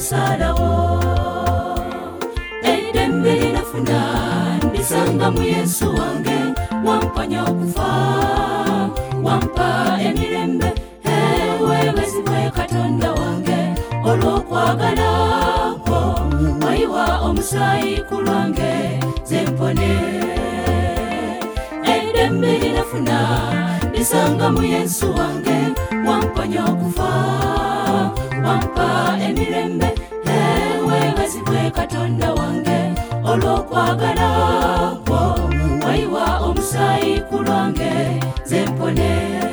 musalawo. Eddembe linafuna ndisanga mu Yesu wange, wamponya okufa, wampa emirembe. Weebazibwe Katonda wange, olw'okwagala kwo wayiwa omusaayi ku lwange nze mpone. Eddembe linafuna ndisanga mu Yesu wange, wamponya okufa, wampa emirembe. Weebazibwe Katonda wange, olw'okwagala kwo wayiwa omusaayi ku lwange nze mpone.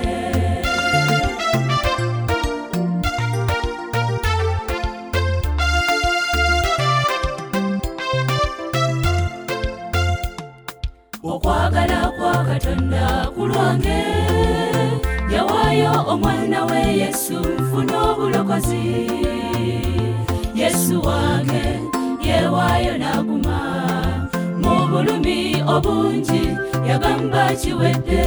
Okwagala kwa Katonda ku lwange, yawaayo omwana we Yesu nfuna obulokozi. Yesu wange yeewaayo n'aguma mu bulumi obungi, yagamba kiwedde.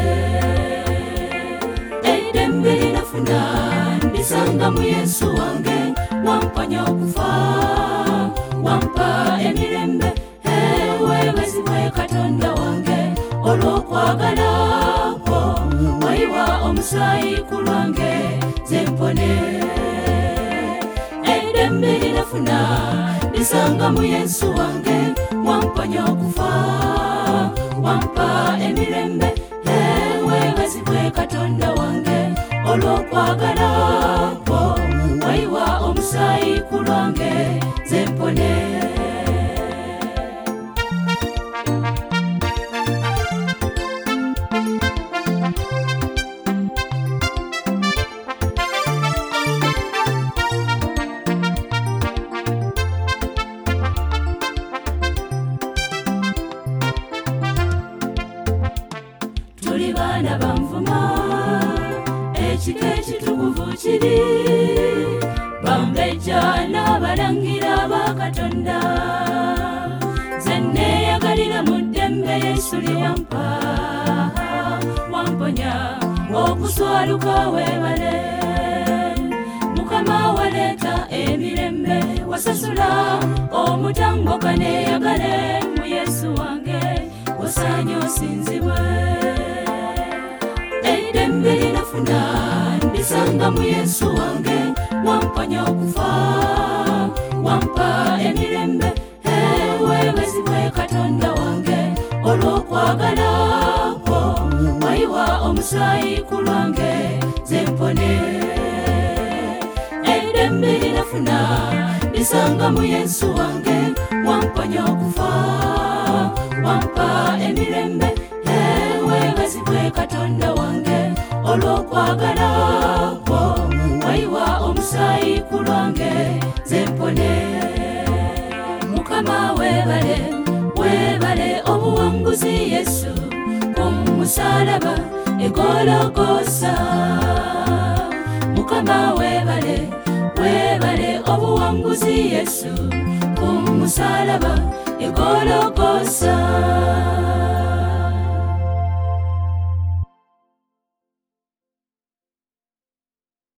Eddembe linafuna ndisanga mu Yesu wange, wamponya okufa, wampa emirembe. Weebazibwe Katonda wange, olw'okwagala kwo wayiwa omusaayi ku lwange nze mpone. Eddembe linafuna ndisanga mu Yesu wange, wamponya okufa, wampa emirembe. Weebazibwe Katonda wange, olw'okwagala kwo wayiwa omusaayi ku lwange nze mpone. Tuli baana ba nvuma, ekika ekitukuvu kiri, bambejja n'abalangira ba Katonda. Nze neeyagalira mu ddembe Yesu lye wampa, wamponya okuswaluka. Weebale Mukama, waleeta emirembe, wasasula omutango kaneeyagale mu Yesu wange, osaanye osinzibwe. Eddembe linafuna ndisanga mu Yesu wange, wamponya okufa, wampa emirembe. Weebazibwe Katonda wange, olw'okwagala kwo wayiwa omusaayi ku lwange nze mpone. Eddembe linafuna ndisanga mu Yesu wange, wamponya okufa, wampa emirembe. Weebazibwe Katonda wange, olw'okwagala kwo wayiwa omusaayi ku lwange nze mpone. Mukama weebale, weebale obuwanguzi Yesu ku musalaba e Gologotha. Mukama weebale, weebale obuwanguzi Yesu ku musalaba e Gologotha.